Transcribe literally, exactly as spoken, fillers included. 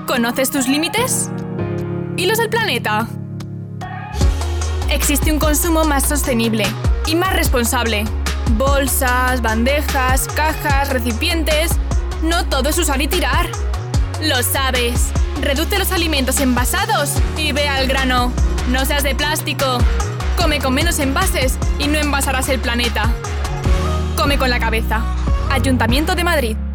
¿Conoces tus límites? ¿Y los del planeta? Existe un consumo más sostenible y más responsable. Bolsas, bandejas, cajas, recipientes... No todo es usar y tirar. Lo sabes. Reduce los alimentos envasados y ve al grano. No seas de plástico. Come con menos envases y no envasarás el planeta. Come con la cabeza. Ayuntamiento de Madrid.